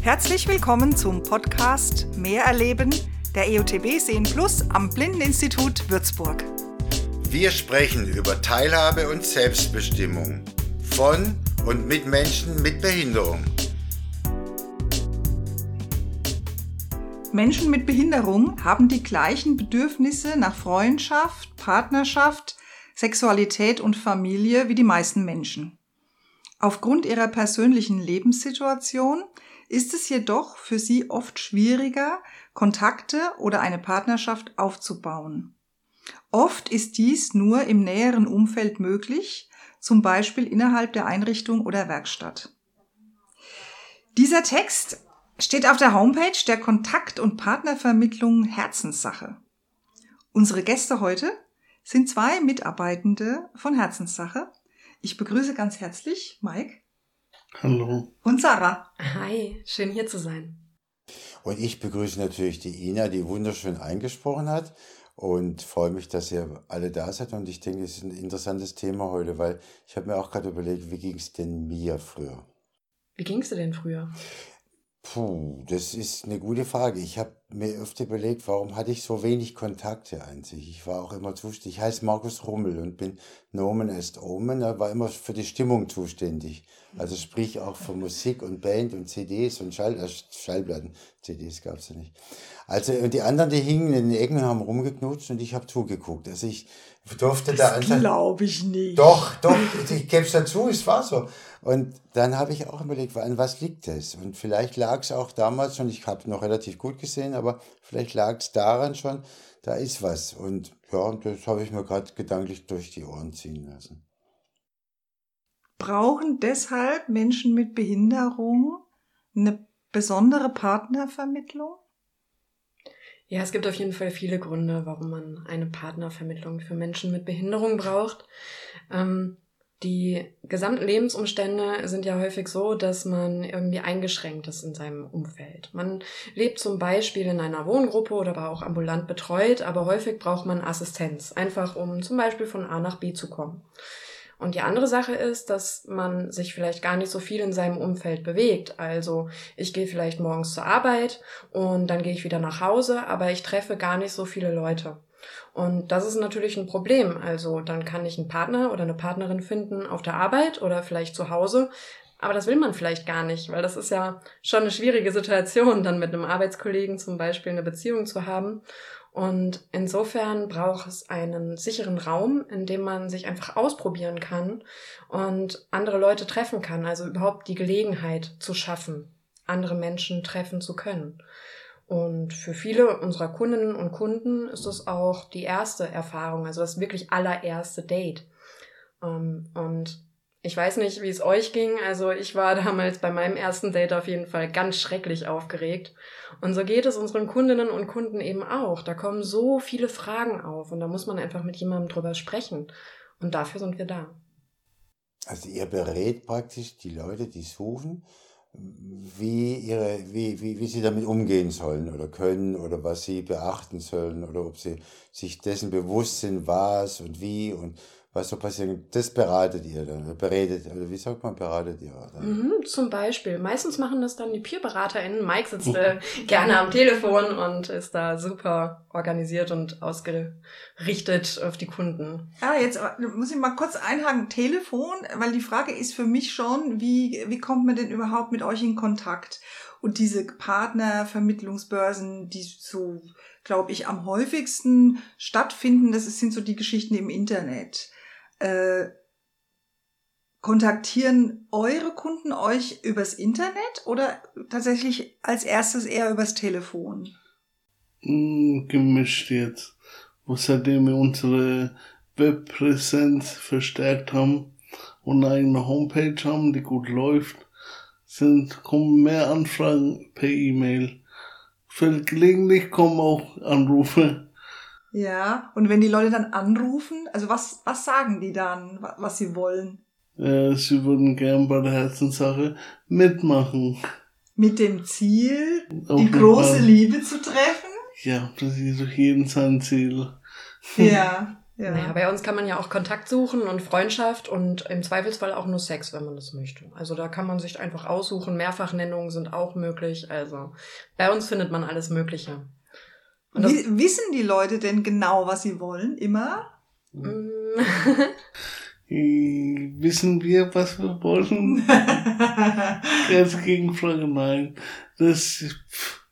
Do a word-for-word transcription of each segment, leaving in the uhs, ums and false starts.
Herzlich willkommen zum Podcast Mehr erleben der E O T B Sehen Plus am Blindeninstitut Würzburg. Wir sprechen über Teilhabe und Selbstbestimmung von und mit Menschen mit Behinderung. Menschen mit Behinderung haben die gleichen Bedürfnisse nach Freundschaft, Partnerschaft, Sexualität und Familie wie die meisten Menschen. Aufgrund ihrer persönlichen Lebenssituation ist es jedoch für sie oft schwieriger, Kontakte oder eine Partnerschaft aufzubauen. Oft ist dies nur im näheren Umfeld möglich, zum Beispiel innerhalb der Einrichtung oder Werkstatt. Dieser Text steht auf der Homepage der Kontakt- und Partnervermittlung Herzenssache. Unsere Gäste heute sind zwei Mitarbeitende von Herzenssache. Ich begrüße ganz herzlich Mike. Hallo. Und Sarah. Hi, schön hier zu sein. Und ich begrüße natürlich die Ina, die wunderschön eingesprochen hat und freue mich, dass ihr alle da seid. Und ich denke, es ist ein interessantes Thema heute, weil ich habe mir auch gerade überlegt, wie ging es denn mir früher? Wie ging es dir denn früher? Puh, das ist eine gute Frage. Ich habe mir öfter überlegt, warum hatte ich so wenig Kontakte an sich? Ich war auch immer zuständig. Ich heiße Markus Rummel und bin Nomen est Omen. Er war immer für die Stimmung zuständig. Also sprich auch für Musik und Band und C Ds und Schall, äh, Schallplatten. C Ds gab es ja nicht. Also und die anderen, die hingen in den Ecken und haben rumgeknutscht und ich habe zugeguckt. Also ich durfte da Das glaube ich nicht. Doch, doch, ich gebe es dazu, es war so. Und dann habe ich auch überlegt, an was liegt das? Und vielleicht lag es auch damals schon, ich habe noch relativ gut gesehen, aber vielleicht lag es daran schon, da ist was. Und ja, das habe ich mir gerade gedanklich durch die Ohren ziehen lassen. Brauchen deshalb Menschen mit Behinderung eine besondere Partnervermittlung? Ja, es gibt auf jeden Fall viele Gründe, warum man eine Partnervermittlung für Menschen mit Behinderung braucht. Ähm, die gesamten Lebensumstände sind ja häufig so, dass man irgendwie eingeschränkt ist in seinem Umfeld. Man lebt zum Beispiel in einer Wohngruppe oder aber auch ambulant betreut, aber häufig braucht man Assistenz, einfach um zum Beispiel von A nach B zu kommen. Und die andere Sache ist, dass man sich vielleicht gar nicht so viel in seinem Umfeld bewegt. Also ich gehe vielleicht morgens zur Arbeit und dann gehe ich wieder nach Hause, aber ich treffe gar nicht so viele Leute. Und das ist natürlich ein Problem. Also dann kann ich einen Partner oder eine Partnerin finden auf der Arbeit oder vielleicht zu Hause. Aber das will man vielleicht gar nicht, weil das ist ja schon eine schwierige Situation, dann mit einem Arbeitskollegen zum Beispiel eine Beziehung zu haben. Und insofern braucht es einen sicheren Raum, in dem man sich einfach ausprobieren kann und andere Leute treffen kann. Also überhaupt die Gelegenheit zu schaffen, andere Menschen treffen zu können. Und für viele unserer Kundinnen und Kunden ist es auch die erste Erfahrung, also das wirklich allererste Date. Und ich weiß nicht, wie es euch ging. Also ich war damals bei meinem ersten Date auf jeden Fall ganz schrecklich aufgeregt. Und so geht es unseren Kundinnen und Kunden eben auch. Da kommen so viele Fragen auf und da muss man einfach mit jemandem drüber sprechen. Und dafür sind wir da. Also ihr berät praktisch die Leute, die suchen, wie ihre, wie, wie, wie sie damit umgehen sollen oder können oder was sie beachten sollen oder ob sie sich dessen bewusst sind, was und wie und was so passiert. Das beratet ihr dann, beredet, oder wie sagt man, beratet ihr dann? Mhm, zum Beispiel. Meistens machen das dann die Peer-BeraterInnen. Mike sitzt äh, gerne am Telefon und ist da super organisiert und ausgerichtet auf die Kunden. Ja, jetzt muss ich mal kurz einhaken. Telefon, weil die Frage ist für mich schon, wie, wie kommt man denn überhaupt mit euch in Kontakt? Und diese Partnervermittlungsbörsen, die so, glaube ich, am häufigsten stattfinden, das sind so die Geschichten im Internet. Äh, kontaktieren eure Kunden euch übers Internet oder tatsächlich als erstes eher übers Telefon? Mm, gemischt jetzt. Wo seitdem wir unsere Webpräsenz verstärkt haben und eine eigene Homepage haben, die gut läuft, sind, kommen mehr Anfragen per E-Mail. Gelegentlich kommen auch Anrufe. Ja, und wenn die Leute dann anrufen, also was, was sagen die dann, was sie wollen? Äh, sie würden gern bei der Herzenssache mitmachen. Mit dem Ziel, Auf die jeden große Fall. Liebe zu treffen? Ja, das ist doch jeden sein Ziel. Ja. Ja. Naja, bei uns kann man ja auch Kontakt suchen und Freundschaft und im Zweifelsfall auch nur Sex, wenn man das möchte. Also da kann man sich einfach aussuchen. Mehrfachnennungen sind auch möglich. Also bei uns findet man alles Mögliche. Und das, Wie, wissen die Leute denn genau, was sie wollen? Immer? Wissen wir, was wir wollen? Ganz Gegenfrage, nein. Das, pff,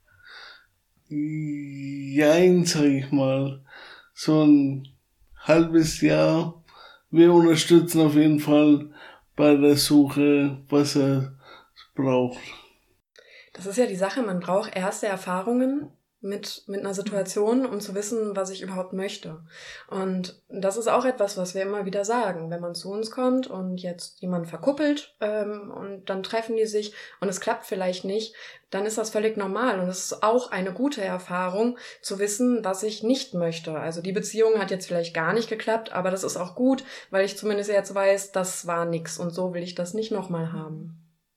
jein, sag ich mal. So ein halbes Jahr. Wir unterstützen auf jeden Fall bei der Suche, was er braucht. Das ist ja die Sache, man braucht erste Erfahrungen mit, mit einer Situation, um zu wissen, was ich überhaupt möchte. Und das ist auch etwas, was wir immer wieder sagen. Wenn man zu uns kommt und jetzt jemand verkuppelt ähm, und dann treffen die sich und es klappt vielleicht nicht, dann ist das völlig normal. Und es ist auch eine gute Erfahrung, zu wissen, was ich nicht möchte. Also die Beziehung hat jetzt vielleicht gar nicht geklappt, aber das ist auch gut, weil ich zumindest jetzt weiß, das war nix und so will ich das nicht nochmal haben.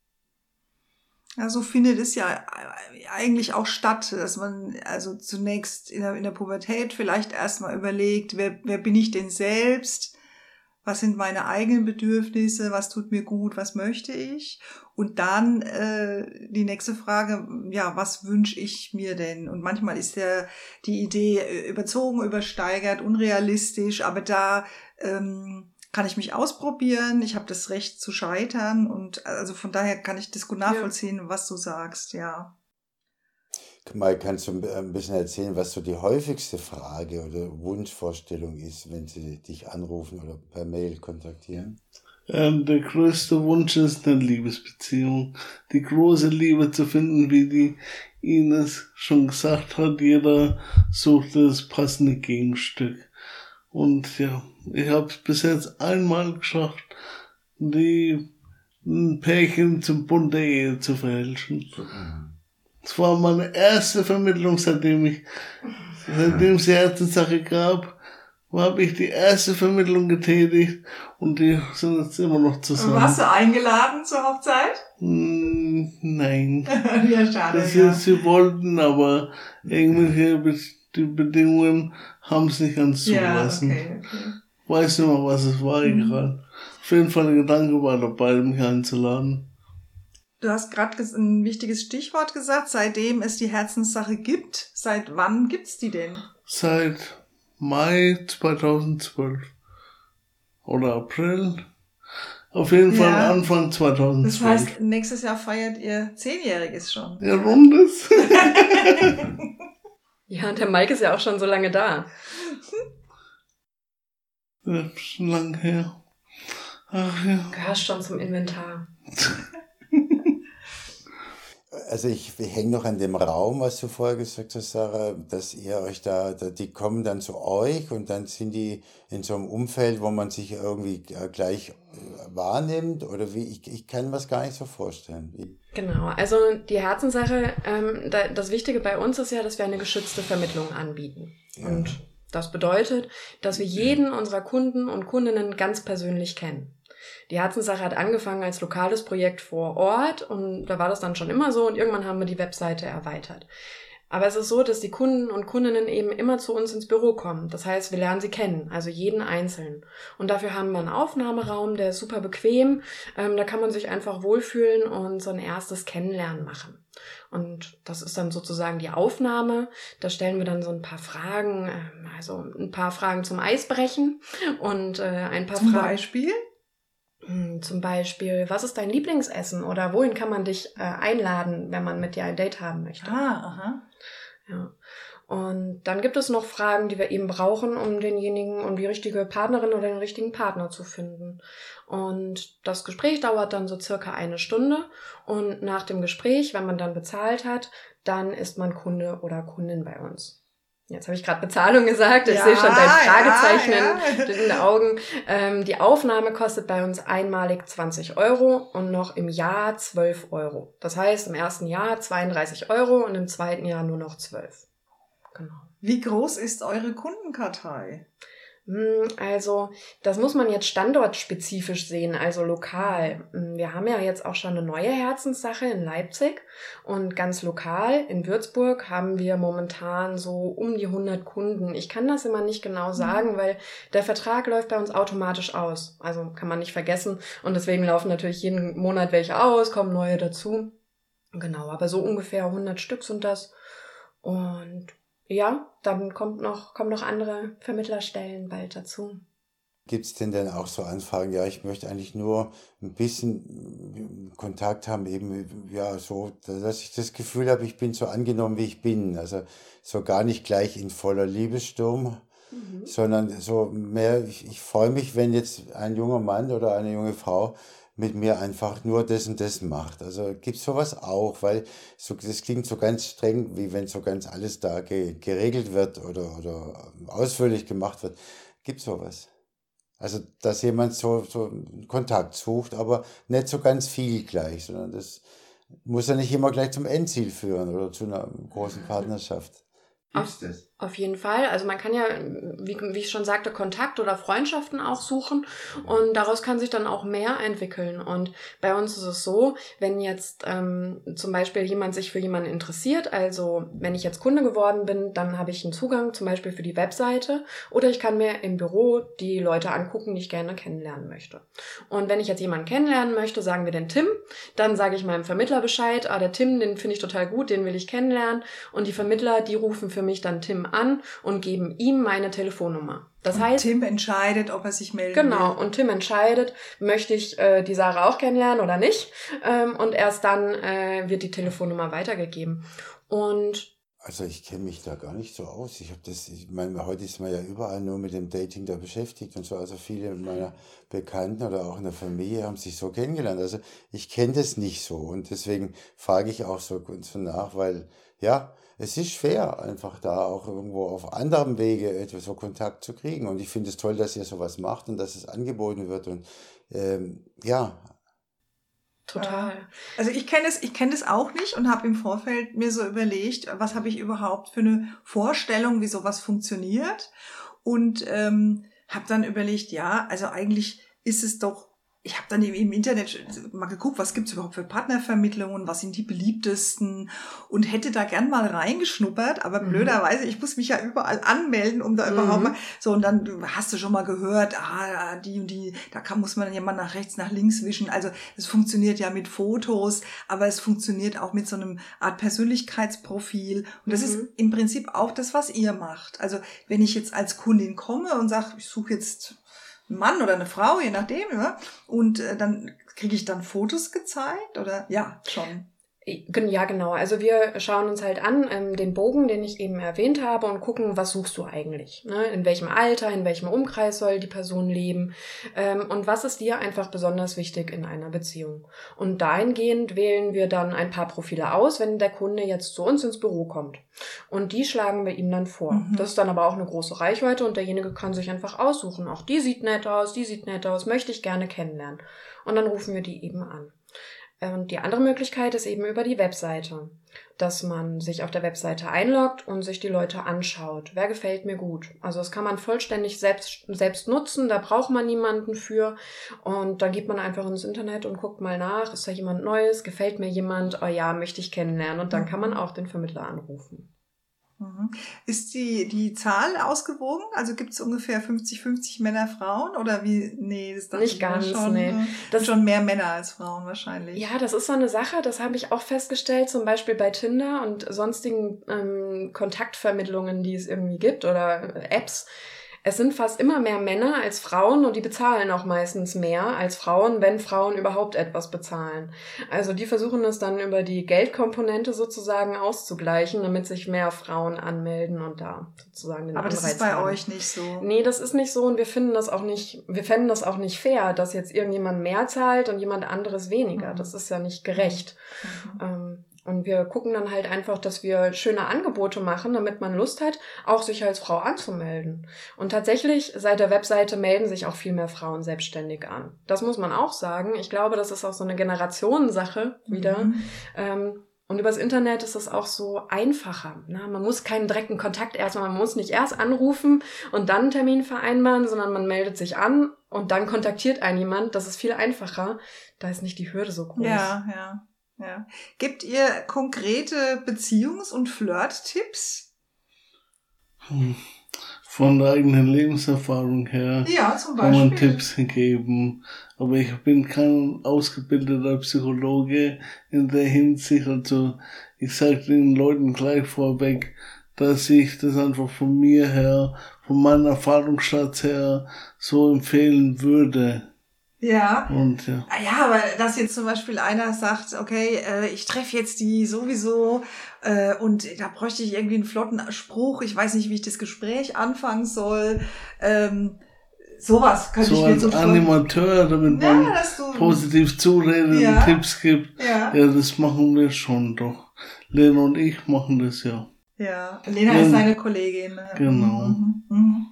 Also findet es ja eigentlich auch statt, dass man also zunächst in der, in der Pubertät vielleicht erstmal überlegt, wer, wer bin ich denn selbst? Was sind meine eigenen Bedürfnisse? Was tut mir gut? Was möchte ich? Und dann äh, die nächste Frage, ja, was wünsche ich mir denn? Und manchmal ist ja die Idee überzogen, übersteigert, unrealistisch, aber da ähm, kann ich mich ausprobieren, ich habe das Recht zu scheitern und also von daher kann ich das gut nachvollziehen, ja, was du sagst, ja. Mal, kannst du ein bisschen erzählen, was so die häufigste Frage oder Wunschvorstellung ist, wenn sie dich anrufen oder per Mail kontaktieren? Ähm, der größte Wunsch ist eine Liebesbeziehung. Die große Liebe zu finden, wie die Ines schon gesagt hat, jeder sucht das passende Gegenstück. Und ja, ich habe es bis jetzt einmal geschafft, die ein Pärchen zum Bund der Ehe zu verhelfen. Es war meine erste Vermittlung, seitdem ich, seitdem es die Herzenssache gab, habe ich die erste Vermittlung getätigt und die sind jetzt immer noch zusammen. Warst du eingeladen zur Hochzeit? Mm, nein. Ja, schade. Das Ja. ist, sie wollten, aber irgendwelche Be- die Bedingungen haben es nicht ganz zulassen. Ja, okay, okay. Weiß nicht mehr, was es war, Mhm. egal. Auf jeden Fall der Gedanke war dabei, mich einzuladen. Du hast gerade ein wichtiges Stichwort gesagt, seitdem es die Herzenssache gibt. Seit wann gibt's die denn? Seit Mai zweitausendzwölf. Oder April. Auf jeden Fall Ja. Anfang zweitausendzwölf. Das heißt, nächstes Jahr feiert ihr Zehnjähriges schon. Ja, rundes. Ja, und der Mike ist ja auch schon so lange da. Das ist schon lang her. Ach ja. Gehörst schon zum Inventar. Also ich hänge noch an dem Raum, was du vorher gesagt hast, Sarah, dass ihr euch da, da, die kommen dann zu euch und dann sind die in so einem Umfeld, wo man sich irgendwie äh, gleich äh, wahrnimmt oder wie, ich, ich kann mir das gar nicht so vorstellen. Wie? Genau, also die Herzenssache, ähm, da, das Wichtige bei uns ist ja, dass wir eine geschützte Vermittlung anbieten. Ja. Und das bedeutet, dass wir jeden unserer Kunden und Kundinnen ganz persönlich kennen. Die Herzenssache hat angefangen als lokales Projekt vor Ort und da war das dann schon immer so und irgendwann haben wir die Webseite erweitert. Aber es ist so, dass die Kunden und Kundinnen eben immer zu uns ins Büro kommen. Das heißt, wir lernen sie kennen, also jeden Einzelnen. Und dafür haben wir einen Aufnahmeraum, der ist super bequem. Ähm, da kann man sich einfach wohlfühlen und so ein erstes Kennenlernen machen. Und das ist dann sozusagen die Aufnahme. Da stellen wir dann so ein paar Fragen, ähm, also ein paar Fragen zum Eisbrechen und äh, ein paar Zum Fragen. Beispiel? Zum Beispiel, was ist dein Lieblingsessen oder wohin kann man dich äh, einladen, wenn man mit dir ein Date haben möchte? Ah, aha. Ja. Und dann gibt es noch Fragen, die wir eben brauchen, um denjenigen, um die richtige Partnerin oder den richtigen Partner zu finden. Und das Gespräch dauert dann so circa eine Stunde. Und nach dem Gespräch, wenn man dann bezahlt hat, dann ist man Kunde oder Kundin bei uns. Jetzt habe ich gerade Bezahlung gesagt, ich Ja, sehe schon dein Fragezeichen ja, ja. in den Augen. Ähm, die Aufnahme kostet bei uns einmalig zwanzig Euro und noch im Jahr zwölf Euro. Das heißt, im ersten Jahr zweiunddreißig Euro und im zweiten Jahr nur noch zwölf. Genau. Wie groß ist eure Kundenkartei? Also, das muss man jetzt standortspezifisch sehen, also lokal. Wir haben ja jetzt auch schon eine neue Herzenssache in Leipzig und ganz lokal in Würzburg haben wir momentan so um die hundert Kunden. Ich kann das immer nicht genau sagen, weil der Vertrag läuft bei uns automatisch aus. Also kann man nicht vergessen und deswegen laufen natürlich jeden Monat welche aus, kommen neue dazu. Genau, aber so ungefähr hundert Stück sind das und ja, dann kommt noch, kommen noch andere Vermittlerstellen bald dazu. Gibt es denn dann auch so Anfragen, ja, ich möchte eigentlich nur ein bisschen Kontakt haben, eben, ja, so, dass ich das Gefühl habe, ich bin so angenommen, wie ich bin. Also so gar nicht gleich in voller Liebessturm, mhm. sondern so mehr, ich, ich freue mich, wenn jetzt ein junger Mann oder eine junge Frau mit mir einfach nur das und das macht. Also gibt's sowas auch, weil so, das klingt so ganz streng, wie wenn so ganz alles da ge, geregelt wird oder, oder ausführlich gemacht wird. Gibt's sowas? Also, dass jemand so, so Kontakt sucht, aber nicht so ganz viel gleich, sondern das muss ja nicht immer gleich zum Endziel führen oder zu einer großen Partnerschaft. Gibt's das? Auf jeden Fall. Also man kann ja, wie, wie ich schon sagte, Kontakt oder Freundschaften auch suchen und daraus kann sich dann auch mehr entwickeln. Und bei uns ist es so, wenn jetzt ähm, zum Beispiel jemand sich für jemanden interessiert, also wenn ich jetzt Kunde geworden bin, dann habe ich einen Zugang zum Beispiel für die Webseite oder ich kann mir im Büro die Leute angucken, die ich gerne kennenlernen möchte. Und wenn ich jetzt jemanden kennenlernen möchte, sagen wir den Tim, dann sage ich meinem Vermittler Bescheid, ah, der Tim, den finde ich total gut, den will ich kennenlernen und die Vermittler, die rufen für mich dann Tim an und geben ihm meine Telefonnummer. Das und heißt, Tim entscheidet, ob er sich melden genau, will. und Tim entscheidet, möchte ich äh, die Sarah auch kennenlernen oder nicht. Ähm, und erst dann äh, wird die Telefonnummer weitergegeben. Und also ich kenne mich da gar nicht so aus. Ich habe das, ich meine, heute ist man ja überall nur mit dem Dating da beschäftigt und so. Also viele meiner Bekannten oder auch in der Familie haben sich so kennengelernt. Also ich kenne das nicht so und deswegen frage ich auch so, so nach, weil ja, es ist schwer, einfach da auch irgendwo auf anderem Wege etwas so Kontakt zu kriegen. Und ich finde es toll, dass ihr sowas macht und dass es angeboten wird. Und ähm, ja. Total. Also ich kenne es, ich kenne es auch nicht und habe im Vorfeld mir so überlegt, was habe ich überhaupt für eine Vorstellung, wie sowas funktioniert. Und ähm, habe dann überlegt, ja, also eigentlich ist es doch, ich habe dann im Internet mal geguckt, was gibt's überhaupt für Partnervermittlungen, was sind die beliebtesten und hätte da gern mal reingeschnuppert, aber mhm. blöderweise, ich muss mich ja überall anmelden, um da mhm. überhaupt mal, so und dann hast du schon mal gehört, ah, die und die, da kann, muss man ja mal nach rechts, nach links wischen, also es funktioniert ja mit Fotos, aber es funktioniert auch mit so einem Art Persönlichkeitsprofil und das mhm. ist im Prinzip auch das, was ihr macht. Also wenn ich jetzt als Kundin komme und sage, ich suche jetzt ein Mann oder eine Frau, je nachdem, ja. Und äh, dann kriege ich dann Fotos gezeigt oder ja, schon. Ja, genau. Also wir schauen uns halt an, ähm, den Bogen, den ich eben erwähnt habe und gucken, was suchst du eigentlich? Ne? In welchem Alter, in welchem Umkreis soll die Person leben? Ähm, und was ist dir einfach besonders wichtig in einer Beziehung? Und dahingehend wählen wir dann ein paar Profile aus, wenn der Kunde jetzt zu uns ins Büro kommt. Und die schlagen wir ihm dann vor. Mhm. Das ist dann aber auch eine große Reichweite und derjenige kann sich einfach aussuchen. Auch die sieht nett aus, die sieht nett aus, möchte ich gerne kennenlernen. Und dann rufen wir die eben an. Und die andere Möglichkeit ist eben über die Webseite, dass man sich auf der Webseite einloggt und sich die Leute anschaut. Wer gefällt mir gut? Also das kann man vollständig selbst, selbst nutzen, da braucht man niemanden für. Und dann geht man einfach ins Internet und guckt mal nach, ist da jemand Neues, gefällt mir jemand? Oh ja, möchte ich kennenlernen. Und dann kann man auch den Vermittler anrufen. Ist die, die Zahl ausgewogen? Also gibt es ungefähr fünfzig fünfzig Männer, Frauen? Oder wie? Nee, das nicht ganz, schon, nee. Das schon mehr Männer als Frauen wahrscheinlich. Ja, das ist so eine Sache, das habe ich auch festgestellt, zum Beispiel bei Tinder und sonstigen ähm, Kontaktvermittlungen, die es irgendwie gibt oder Apps. Es sind fast immer mehr Männer als Frauen und die bezahlen auch meistens mehr als Frauen, wenn Frauen überhaupt etwas bezahlen. Also die versuchen es dann über die Geldkomponente sozusagen auszugleichen, damit sich mehr Frauen anmelden und da sozusagen den Aber Anreiz das ist bei haben. euch nicht so. Nee, das ist nicht so und wir finden das auch nicht, wir fänden das auch nicht fair, dass jetzt irgendjemand mehr zahlt und jemand anderes weniger. Mhm. Das ist ja nicht gerecht. Mhm. Ähm, Und wir gucken dann halt einfach, dass wir schöne Angebote machen, damit man Lust hat, auch sich als Frau anzumelden. Und tatsächlich, seit der Webseite melden sich auch viel mehr Frauen selbstständig an. Das muss man auch sagen. Ich glaube, das ist auch so eine Generationensache wieder. Mhm. Ähm, Und übers Internet ist es auch so einfacher. Ne? Man muss keinen direkten Kontakt erstmal, man muss nicht erst anrufen und dann einen Termin vereinbaren, sondern man meldet sich an und dann kontaktiert einen jemand. Das ist viel einfacher. Da ist nicht die Hürde so groß. Ja, ja, ja. Gebt ihr konkrete Beziehungs- und Flirt-Tipps? Hm. Von der eigenen Lebenserfahrung her ja, zum kann man Beispiel. Tipps geben. Aber ich bin kein ausgebildeter Psychologe in der Hinsicht. Also ich sage den Leuten gleich vorweg, dass ich das einfach von mir her, von meinem Erfahrungsschatz her so empfehlen würde. Ja. Und, ja. Ja, aber dass jetzt zum Beispiel einer sagt, okay, äh, ich treffe jetzt die sowieso äh, und da bräuchte ich irgendwie einen flotten Spruch, ich weiß nicht, wie ich das Gespräch anfangen soll. Ähm, sowas könnte so ich mir als so Animateur, damit ja, man dass du, positiv zuredet ja, und Tipps gibt. Ja. ja, das machen wir schon doch. Lena und ich machen das ja. Ja, Lena ja. ist deine Kollegin. Genau. Mhm. Mhm.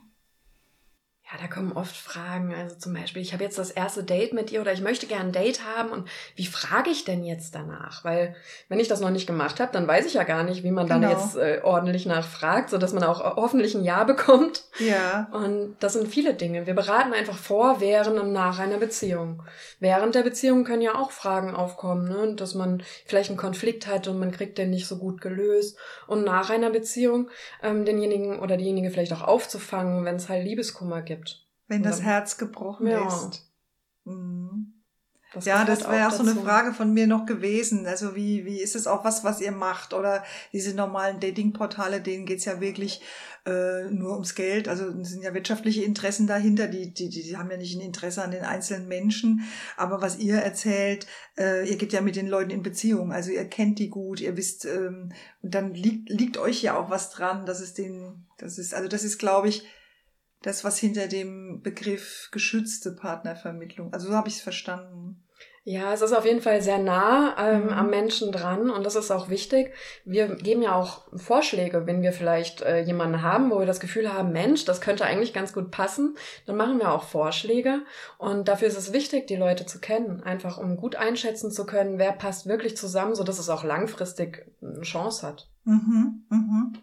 Ja, da kommen oft Fragen, also zum Beispiel, ich habe jetzt das erste Date mit dir oder ich möchte gerne ein Date haben und wie frage ich denn jetzt danach? Weil wenn ich das noch nicht gemacht habe, dann weiß ich ja gar nicht, wie man dann Genau. jetzt äh, ordentlich nachfragt, sodass man auch hoffentlich ein Ja bekommt. Ja. Und das sind viele Dinge. Wir beraten einfach vor, während und nach einer Beziehung. Während der Beziehung können ja auch Fragen aufkommen, ne? Dass man vielleicht einen Konflikt hat und man kriegt den nicht so gut gelöst. Und nach einer Beziehung ähm, denjenigen oder diejenige vielleicht auch aufzufangen, wenn es halt Liebeskummer gibt. Wenn das Herz gebrochen ja. ist. Mhm. Das ja, das wäre auch so eine dazu. Frage von mir noch gewesen. Also wie wie ist es auch was, was ihr macht? Oder diese normalen Dating-Portale, denen geht's ja wirklich äh, nur ums Geld. Also es sind ja wirtschaftliche Interessen dahinter. Die, die, die haben ja nicht ein Interesse an den einzelnen Menschen. Aber was ihr erzählt, äh, ihr geht ja mit den Leuten in Beziehung. Also ihr kennt die gut, ihr wisst, ähm, und dann liegt, liegt euch ja auch was dran. Das ist den, das ist, also das ist, glaube ich, das, was hinter dem Begriff geschützte Partnervermittlung, also so habe ich es verstanden. Ja, es ist auf jeden Fall sehr nah ähm, Mhm. am Menschen dran und das ist auch wichtig. Wir geben ja auch Vorschläge, wenn wir vielleicht äh, jemanden haben, wo wir das Gefühl haben, Mensch, das könnte eigentlich ganz gut passen, dann machen wir auch Vorschläge und dafür ist es wichtig, die Leute zu kennen, einfach um gut einschätzen zu können, wer passt wirklich zusammen, sodass es auch langfristig eine Chance hat. Mhm, mhm.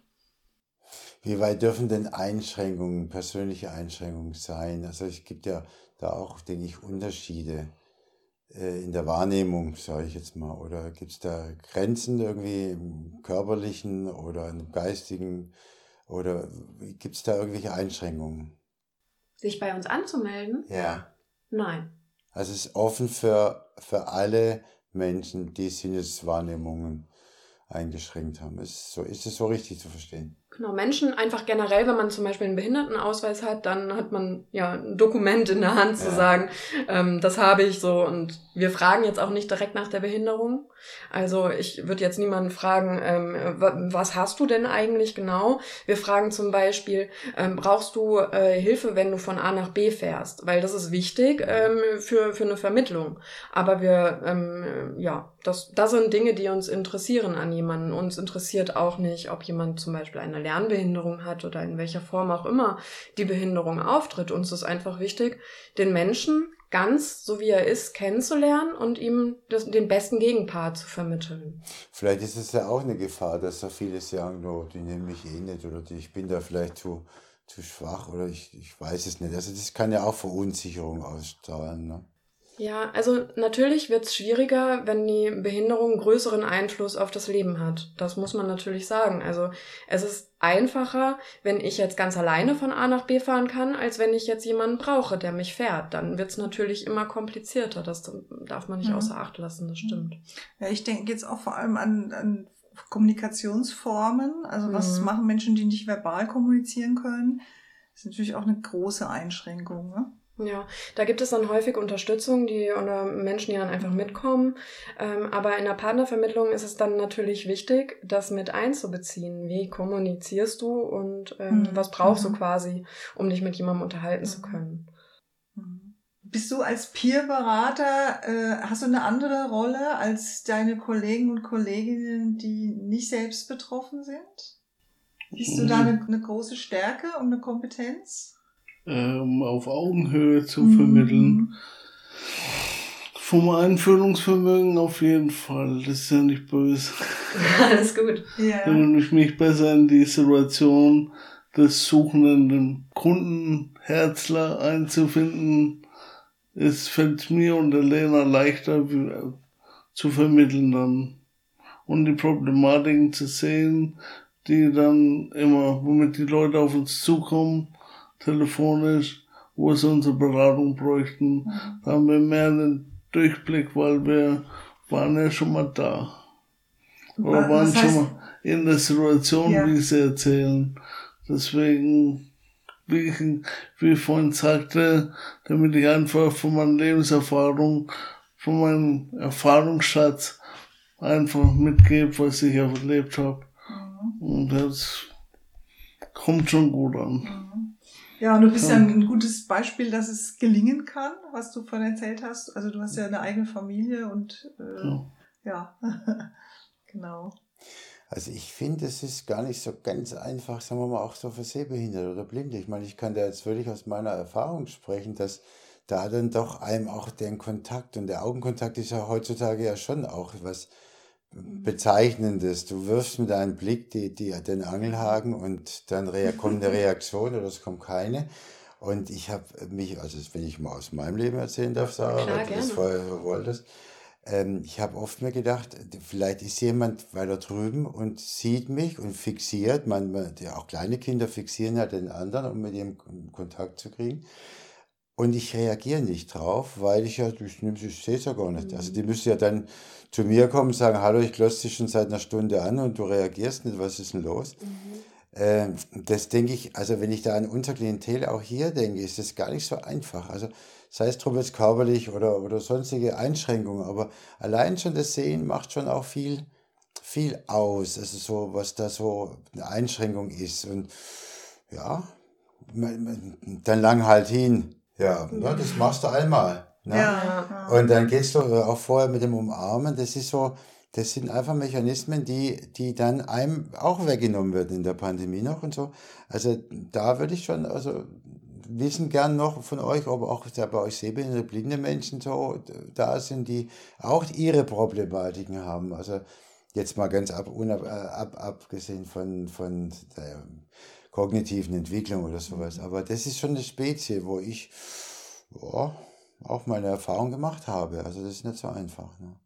Wie weit dürfen denn Einschränkungen, persönliche Einschränkungen sein? Also es gibt ja da auch, denke ich, Unterschiede äh, in der Wahrnehmung, sage ich jetzt mal. Oder gibt es da Grenzen irgendwie im körperlichen oder im geistigen? Oder gibt es da irgendwelche Einschränkungen? Sich bei uns anzumelden? Ja. Nein. Also es ist offen für, für alle Menschen, die Sinneswahrnehmungen eingeschränkt haben. Ist, so, ist es so richtig zu verstehen? Genau, Menschen einfach generell, wenn man zum Beispiel einen Behindertenausweis hat, dann hat man ja ein Dokument in der Hand zu Ja. sagen, ähm, das habe ich so und wir fragen jetzt auch nicht direkt nach der Behinderung. Also ich würde jetzt niemanden fragen, ähm, was hast du denn eigentlich genau? Wir fragen zum Beispiel, ähm, brauchst du äh, Hilfe, wenn du von A nach B fährst? Weil das ist wichtig ähm, für, für eine Vermittlung. Aber wir, ähm, ja, das, das sind Dinge, die uns interessieren an jemanden. Uns interessiert auch nicht, ob jemand zum Beispiel eine Lernbehinderung hat oder in welcher Form auch immer die Behinderung auftritt. Uns ist einfach wichtig, den Menschen ganz, so wie er ist, kennenzulernen und ihm das, den besten Gegenpart zu vermitteln. Vielleicht ist es ja auch eine Gefahr, dass so viele sagen, no, die nehmen mich eh nicht oder die, ich bin da vielleicht zu, zu schwach oder ich, ich weiß es nicht. Also das kann ja auch Verunsicherung ausstrahlen, ne? Ja, also natürlich wird es schwieriger, wenn die Behinderung einen größeren Einfluss auf das Leben hat. Das muss man natürlich sagen. Also es ist einfacher, wenn ich jetzt ganz alleine von A nach B fahren kann, als wenn ich jetzt jemanden brauche, der mich fährt. Dann wird es natürlich immer komplizierter. Das darf man nicht Mhm. außer Acht lassen, das stimmt. Ja, ich denke jetzt auch vor allem an, an Kommunikationsformen. Also was Mhm. machen Menschen, die nicht verbal kommunizieren können? Das ist natürlich auch eine große Einschränkung, ne? Ja, da gibt es dann häufig Unterstützung, die oder Menschen, die dann einfach mitkommen. Ähm, aber in der Partnervermittlung ist es dann natürlich wichtig, das mit einzubeziehen. Wie kommunizierst du und ähm, Mhm. was brauchst Mhm. du quasi, um dich mit jemandem unterhalten zu können? Bist du als Peerberater, äh, hast du eine andere Rolle als deine Kollegen und Kolleginnen, die nicht selbst betroffen sind? Siehst du da eine, eine große Stärke und eine Kompetenz? Ähm, auf Augenhöhe zu Mhm. vermitteln. Vom Einfühlungsvermögen auf jeden Fall. Das ist ja nicht böse. Alles gut. Ja. Wenn ich mich besser in die Situation des suchenden Kundenherzler einzufinden, es fällt mir und der Lena leichter zu vermitteln dann. Und die Problematiken zu sehen, die dann immer, womit die Leute auf uns zukommen, telefonisch, wo sie unsere Beratung bräuchten. Mhm. Da haben wir mehr einen Durchblick, weil wir waren ja schon mal da. Oder waren schon mal in der Situation, ja. Wie sie erzählen. Deswegen, wie ich, wie ich vorhin sagte, damit ich einfach von meiner Lebenserfahrung, von meinem Erfahrungsschatz einfach mitgebe, was ich erlebt habe. Mhm. Und das kommt schon gut an. Mhm. Ja, und du bist ja ein gutes Beispiel, dass es gelingen kann, was du vorhin erzählt hast. Also du hast ja eine eigene Familie und äh, ja, ja. Genau. Also ich finde, es ist gar nicht so ganz einfach, sagen wir mal, auch so für Sehbehinderte oder Blinde. Ich meine, ich kann da jetzt wirklich aus meiner Erfahrung sprechen, dass da dann doch einem auch den Kontakt, und der Augenkontakt ist ja heutzutage ja schon auch was Bezeichnendes. Du wirfst mit deinem Blick die, die, den Angelhaken und dann rea- kommt eine Reaktion oder es kommt keine. Und ich habe mich, also wenn ich mal aus meinem Leben erzählen darf, Sarah, Klar, weil du gerne. das vorher so wolltest, ähm, ich habe oft mir gedacht, vielleicht ist jemand weiter drüben und sieht mich und fixiert, man, man, ja, auch kleine Kinder fixieren ja den anderen, um mit ihm Kontakt zu kriegen. Und ich reagiere nicht drauf, weil ich ja, ich, ich sehe es ja gar nicht. Also die müssen ja dann zu mir kommen und sagen, hallo, ich glotze dich schon seit einer Stunde an und du reagierst nicht, was ist denn los? Mhm. Ähm, das denke ich, also wenn ich da an unser Klientel auch hier denke, ist das gar nicht so einfach. Also sei es drum jetzt körperlich oder, oder sonstige Einschränkungen, aber allein schon das Sehen macht schon auch viel, viel aus. Also so, was da so eine Einschränkung ist. Und ja, dann lang halt hin. Ja, ne, das machst du einmal. Ne? Ja. Und dann gehst du auch vorher mit dem Umarmen. Das ist so, das sind einfach Mechanismen, die, die dann einem auch weggenommen werden in der Pandemie noch und so. Also da würde ich schon, also wissen gern noch von euch, ob auch da bei euch sehbehinderte, blinde Menschen so da sind, die auch ihre Problematiken haben. Also jetzt mal ganz ab, unab, ab, abgesehen von, von der kognitiven Entwicklung oder sowas. Aber das ist schon eine Spezie, wo ich ja, auch meine Erfahrung gemacht habe. Also das ist nicht so einfach. Ne?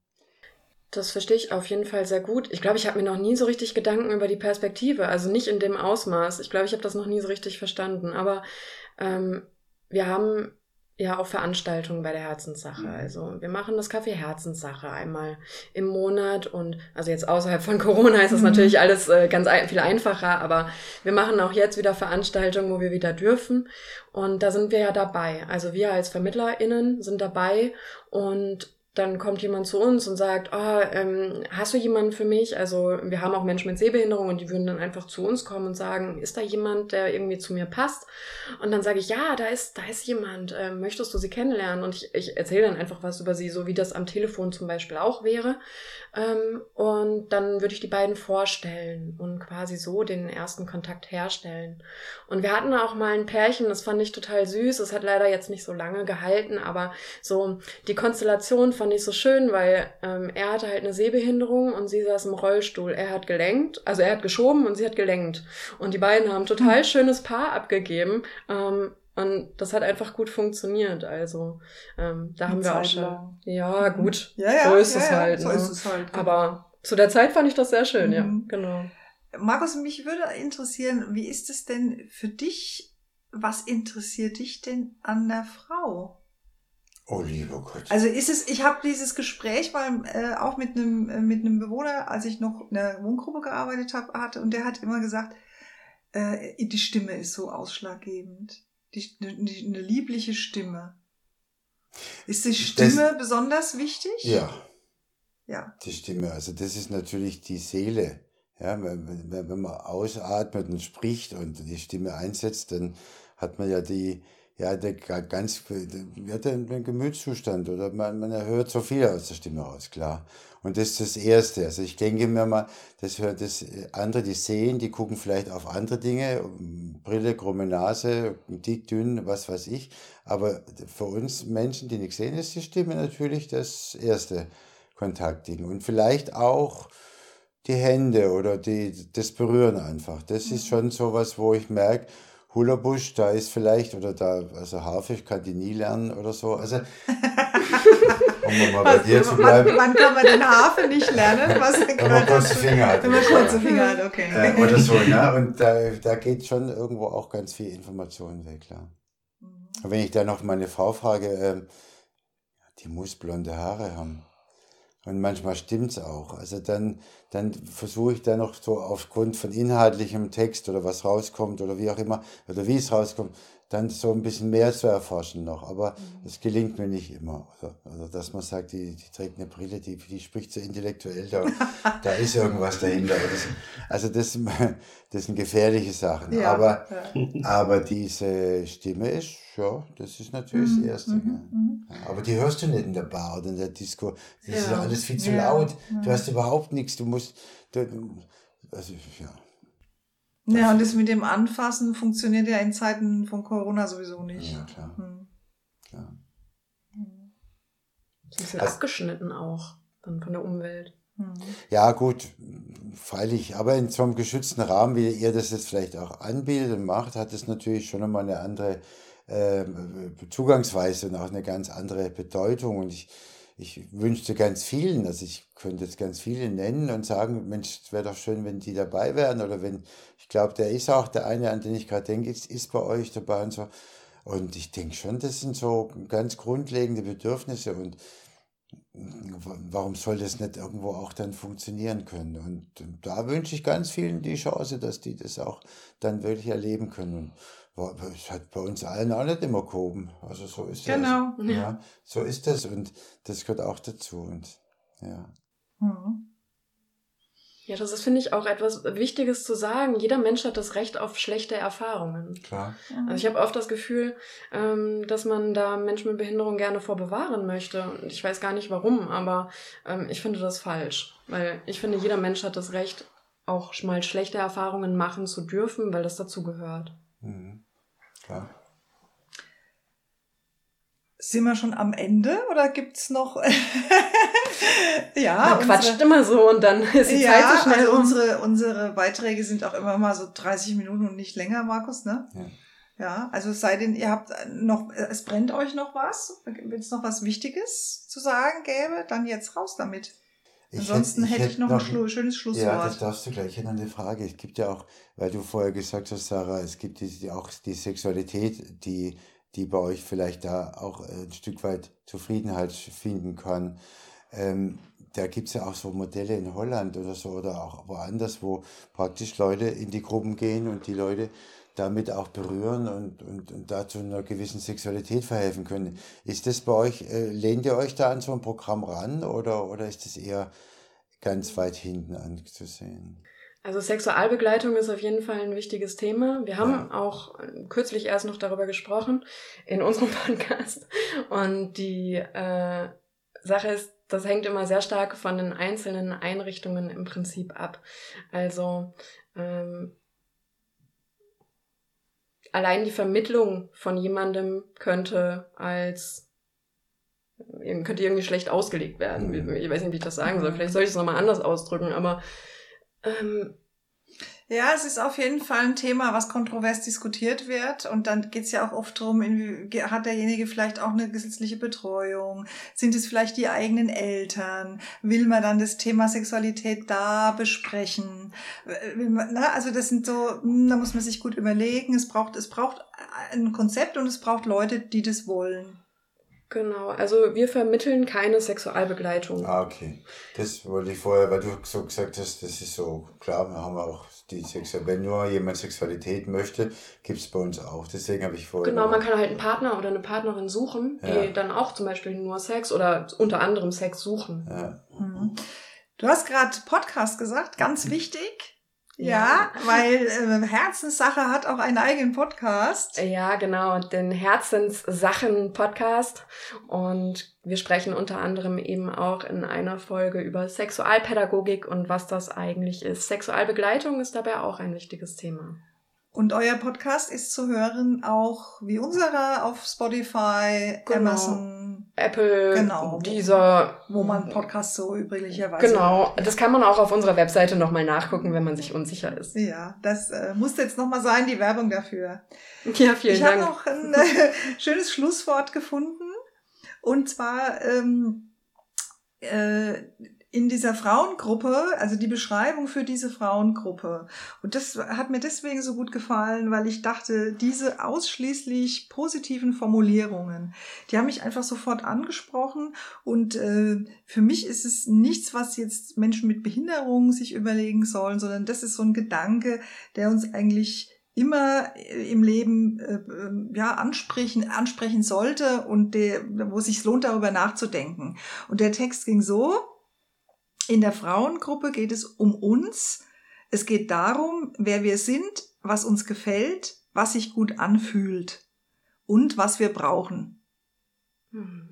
Das verstehe ich auf jeden Fall sehr gut. Ich glaube, ich habe mir noch nie so richtig Gedanken über die Perspektive, also nicht in dem Ausmaß. Ich glaube, ich habe das noch nie so richtig verstanden. Aber ähm, wir haben ja auch Veranstaltungen bei der Herzenssache. Also wir machen das Café Herzenssache einmal im Monat und also jetzt außerhalb von Corona ist das mhm. natürlich alles äh, ganz ein, viel einfacher, aber wir machen auch jetzt wieder Veranstaltungen, wo wir wieder dürfen und da sind wir ja dabei. Also wir als VermittlerInnen sind dabei und dann kommt jemand zu uns und sagt, oh, ähm, hast du jemanden für mich? Also wir haben auch Menschen mit Sehbehinderung und die würden dann einfach zu uns kommen und sagen, ist da jemand, der irgendwie zu mir passt? Und dann sage ich, ja, da ist da ist jemand, ähm, möchtest du sie kennenlernen? Und ich, ich erzähle dann einfach was über sie, so wie das am Telefon zum Beispiel auch wäre. Ähm, und dann würde ich die beiden vorstellen und quasi so den ersten Kontakt herstellen. Und wir hatten auch mal ein Pärchen, das fand ich total süß, es hat leider jetzt nicht so lange gehalten, aber so die Konstellation von fand ich so schön, weil ähm, er hatte halt eine Sehbehinderung und sie saß im Rollstuhl. Er hat gelenkt, also er hat geschoben und sie hat gelenkt. Und die beiden haben ein total schönes Paar abgegeben. Ähm, und das hat einfach gut funktioniert. Also ähm, da Die haben wir Zeit auch schon. lang. Ja, gut. Ja, ja, so ist ja, es ja, halt. so ne? ist es halt. Genau. Aber zu der Zeit fand ich das sehr schön, Mhm. ja, genau. Markus, mich würde interessieren, wie ist es denn für dich, was interessiert dich denn an der Frau? Oh, lieber Gott. Also ist es, ich habe dieses Gespräch mal äh, auch mit einem äh, mit einem Bewohner, als ich noch in einer Wohngruppe gearbeitet habe, hatte, und der hat immer gesagt, äh, die Stimme ist so ausschlaggebend. Die, die, eine liebliche Stimme. Ist die Stimme das, besonders wichtig? Ja. Ja. Die Stimme, also das ist natürlich die Seele. Ja, wenn, wenn man ausatmet und spricht und die Stimme einsetzt, dann hat man ja die ja, der ganz, der hat einen Gemütszustand oder man, man hört so viel aus der Stimme raus, klar. Und das ist das Erste. Also ich denke mir mal, das hört das andere, die sehen, die gucken vielleicht auf andere Dinge, Brille, krumme Nase, dick, dünn, was weiß ich. Aber für uns Menschen, die nichts sehen, ist die Stimme natürlich das erste Kontaktding. Und vielleicht auch die Hände oder die, das Berühren einfach. Das ist schon sowas, wo ich merke, Hullabusch, da ist vielleicht, oder da, also Harfe, ich kann die nie lernen oder so. Also, um mal bei dir zu bleiben. Wann, wann kann man den Harfe nicht lernen? Was wenn man kurze Finger hat. Wenn man kurze Finger hat, okay. Äh, oder so, ne? Und da, da geht schon irgendwo auch ganz viel Information weg, klar. Und wenn ich da noch meine Frau frage, ähm, die muss blonde Haare haben. Und manchmal stimmt's auch. Also dann, dann versuche ich da noch so aufgrund von inhaltlichem Text oder was rauskommt oder wie auch immer, oder wie es rauskommt, dann so ein bisschen mehr zu erforschen noch. Aber das gelingt mir nicht immer. Also, also dass man sagt, die, die trägt eine Brille, die, die spricht so intellektuell, da, da ist irgendwas dahinter. Das, also das, das sind gefährliche Sachen. Ja, aber, ja. aber diese Stimme ist, ja, das ist natürlich Mhm, das Erste. mhm, Ja. Aber die hörst du nicht in der Bar oder in der Disco. Das ist ja Ja. alles viel zu Ja, laut. Du ja. hast überhaupt nichts. Du musst, du, also, ja. Ja, und das mit dem Anfassen funktioniert ja in Zeiten von Corona sowieso nicht. Ja, klar. Hm. klar. So ein bisschen Also- abgeschnitten auch dann von der Umwelt. Hm. Ja, gut, freilich. Aber in so einem geschützten Rahmen, wie ihr das jetzt vielleicht auch anbietet und macht, hat es natürlich schon nochmal eine andere ähm, Zugangsweise und auch eine ganz andere Bedeutung. Und ich, ich wünschte ganz vielen, also ich könnte jetzt ganz viele nennen und sagen, Mensch, es wäre doch schön, wenn die dabei wären. Oder wenn, ich glaube, der ist auch der eine, an den ich gerade denke, ist, ist bei euch dabei und so. Und ich denke schon, das sind so ganz grundlegende Bedürfnisse und warum soll das nicht irgendwo auch dann funktionieren können? Und, und da wünsche ich ganz vielen die Chance, dass die das auch dann wirklich erleben können. Und es hat bei uns allen auch nicht immer gehoben. Also so ist das. Genau. Ja, so ist das und das gehört auch dazu. Und ja. Hm. Ja, das ist, finde ich, auch etwas Wichtiges zu sagen. Jeder Mensch hat das Recht auf schlechte Erfahrungen. Klar. Also ich habe oft das Gefühl, ähm, dass man da Menschen mit Behinderung gerne vor bewahren möchte. Und ich weiß gar nicht warum, aber ähm, ich finde das falsch. Weil ich finde, jeder Mensch hat das Recht, auch mal schlechte Erfahrungen machen zu dürfen, weil das dazugehört. Mhm. Klar. Sind wir schon am Ende oder gibt's noch? Ja, Man quatscht unsere, immer so und dann ist die ja, Zeit so schnell also um. unsere, unsere Beiträge sind auch immer mal so dreißig Minuten und nicht länger, Markus, ne? Ja. Ja, also es sei denn, ihr habt noch, es brennt euch noch was, wenn es noch was Wichtiges zu sagen gäbe, dann jetzt raus damit. Ich Ansonsten hätte ich noch ein Schlu- schönes Ja, Schlusswort. das darfst du gleich. Ich hätte noch eine Frage. Es gibt ja auch, weil du vorher gesagt hast, Sarah, es gibt die, die auch die Sexualität, die, die bei euch vielleicht da auch ein Stück weit Zufriedenheit finden kann. Ähm, da gibt es ja auch so Modelle in Holland oder so oder auch woanders, wo praktisch Leute in die Gruppen gehen und die Leute damit auch berühren und, und, und dazu einer gewissen Sexualität verhelfen können. Ist das bei euch, äh, lehnt ihr euch da an so ein Programm ran oder, oder ist das eher ganz weit hinten anzusehen? Also Sexualbegleitung ist auf jeden Fall ein wichtiges Thema. Wir haben Ja. auch kürzlich erst noch darüber gesprochen in unserem Podcast. Und die äh, Sache ist, das hängt immer sehr stark von den einzelnen Einrichtungen im Prinzip ab. Also ähm, allein die Vermittlung von jemandem könnte als könnte irgendwie schlecht ausgelegt werden. Mhm. Ich weiß nicht, wie ich das sagen soll. Vielleicht soll ich es nochmal anders ausdrücken, aber ähm, Ja, es ist auf jeden Fall ein Thema, was kontrovers diskutiert wird. Und dann geht es ja auch oft darum, inwie- hat derjenige vielleicht auch eine gesetzliche Betreuung? Sind es vielleicht die eigenen Eltern? Will man dann das Thema Sexualität da besprechen? Will man, na, also das sind so, hm, da muss man sich gut überlegen. Es braucht, es braucht ein Konzept und es braucht Leute, die das wollen. Genau, also wir vermitteln keine Sexualbegleitung. Ah, okay. Das wollte ich vorher, weil du so gesagt hast, das ist so, klar, wir haben auch die Sexualität, wenn nur jemand Sexualität möchte, gibt es bei uns auch. Deswegen habe ich vorher... Genau, man kann halt einen Partner oder eine Partnerin suchen, die Ja. dann auch zum Beispiel nur Sex oder unter anderem Sex suchen. Ja. Mhm. Du hast gerade Podcast gesagt, ganz wichtig. Ja, weil äh, Herzenssache hat auch einen eigenen Podcast. Ja, genau, den Herzenssachen-Podcast. Und wir sprechen unter anderem eben auch in einer Folge über Sexualpädagogik und was das eigentlich ist. Sexualbegleitung ist dabei auch ein wichtiges Thema. Und euer Podcast ist zu hören auch wie unserer auf Spotify, Genau. Amazon, Apple, Genau. dieser... wo man Podcasts so üblicherweise... Genau, das kann man auch auf unserer Webseite nochmal nachgucken, wenn man sich unsicher ist. Ja, das äh, musste jetzt nochmal sein, die Werbung dafür. Ja, vielen ich Dank. Ich habe noch ein äh, schönes Schlusswort gefunden. Und zwar ähm, äh, in dieser Frauengruppe, also die Beschreibung für diese Frauengruppe. Und das hat mir deswegen so gut gefallen, weil ich dachte, diese ausschließlich positiven Formulierungen, die haben mich einfach sofort angesprochen. Und äh, für mich ist es nichts, was jetzt Menschen mit Behinderungen sich überlegen sollen, sondern das ist so ein Gedanke, der uns eigentlich immer im Leben äh, ja ansprechen ansprechen sollte und der, wo es sich lohnt, darüber nachzudenken. Und der Text ging so: In der Frauengruppe geht es um uns. Es geht darum, wer wir sind, was uns gefällt, was sich gut anfühlt und was wir brauchen. Hm.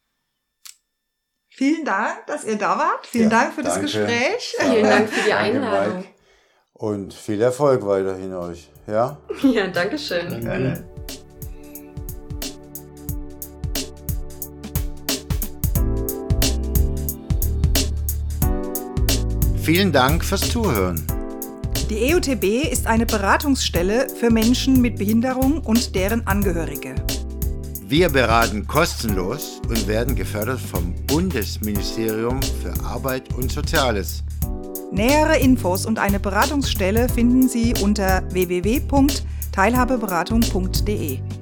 Vielen Dank, dass ihr da wart. Vielen ja, Dank für danke. das Gespräch. Vielen Dank für die Einladung. Mike. Und viel Erfolg weiterhin euch. Ja? Ja, danke schön. Danke. Vielen Dank fürs Zuhören. Die E U T B ist eine Beratungsstelle für Menschen mit Behinderung und deren Angehörige. Wir beraten kostenlos und werden gefördert vom Bundesministerium für Arbeit und Soziales. Nähere Infos und eine Beratungsstelle finden Sie unter w w w punkt teilhabeberatung punkt d e.